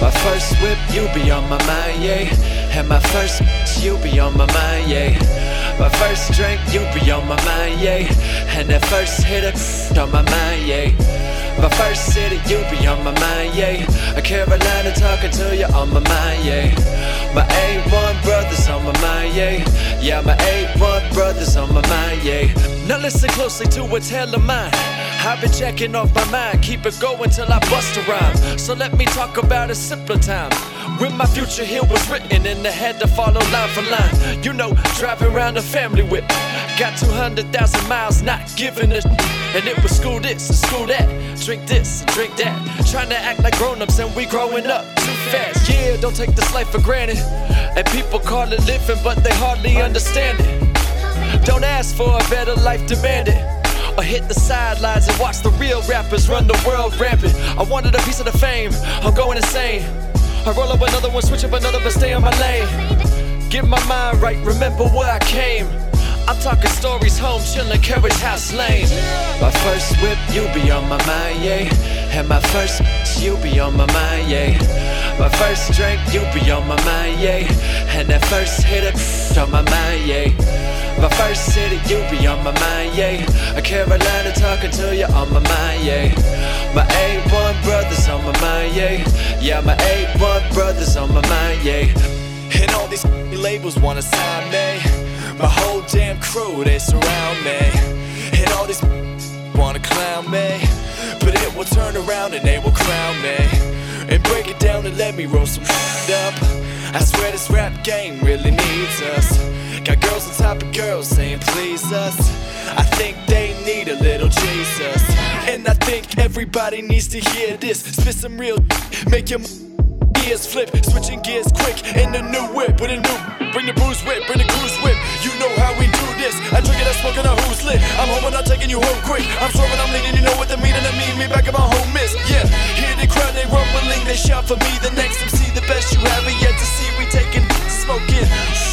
My first whip, you be on my mind, yeah. And my first you be on my mind, yeah. My first drink, you be on my mind, yeah. And that first hitter on my mind, yeah. My first city, you be on my mind, yeah. A Carolina talking to you on my mind, yeah. My A1 brothers on my mind, yeah. Yeah, my A1 brothers on my mind, yeah. Now listen closely to what's hell of mine. I've been checking off my mind, keep it going till I bust a rhyme. So let me talk about a simpler time, when my future here was written and I had to follow line for line. You know, driving around a family whip, got 200,000 miles, not giving a and it was school this and school that, drink this and drink that, trying to act like grown-ups and we growing up too fast. Yeah, don't take this life for granted, and people call it living but they hardly understand it. Don't ask for a better life, demand it, or hit the sidelines and watch the real rappers run the world rampant. I wanted a piece of the fame, I'm going insane. I roll up another one, switch up another, but stay on my lane. Get my mind right, remember where I came. I'm talking stories, home, chillin', Carriage House Lane. My first whip, you be on my mind, yeah. And my first you be on my mind, yeah. My first drink, you be on my mind, yeah. And that first hitter on my mind, yeah. My first city, you be on my mind, yeah. A Carolina talking to you on my mind, yeah. My A1 brothers on my mind, yeah. Yeah, my A1 brothers on my mind, yeah. And all these labels wanna sign me. My whole damn crew, they surround me. And all these wanna clown me, but it will turn around and they will crown me and break it down and let me roll some up. I swear this rap game really needs us. Got girls on top of girls saying please us. I think they need a little Jesus, and I think everybody needs to hear this. Spit some real, make your ears flip, switching gears quick in the new whip with a new. Bring the bruise whip, bring the cruise whip. You know how we do this. I drink it, I smoke it, I who's lit. I'm home and I'm taking you home quick. I'm swerving, I'm leading, you know what the meaning of me back in my home miss. Yeah, hear the crowd, they rumbling, they shout for me. The next MC, the best you haven't yet to see. We taking, smoking.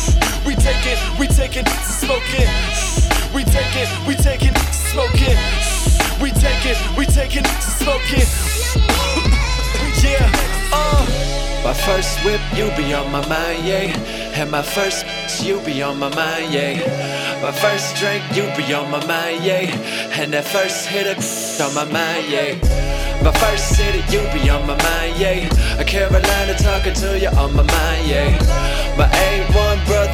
We taking, smoking. We taking, smoking. We taking, smoking. Yeah, My first whip, you be on my mind, yeah. And my first you be on my mind, yeah. My first drink, you be on my mind, yeah. And that first hitter on my mind, yeah. My first city, you be on my mind, yeah. A Carolina talking to you on my mind, yeah. My A1 brother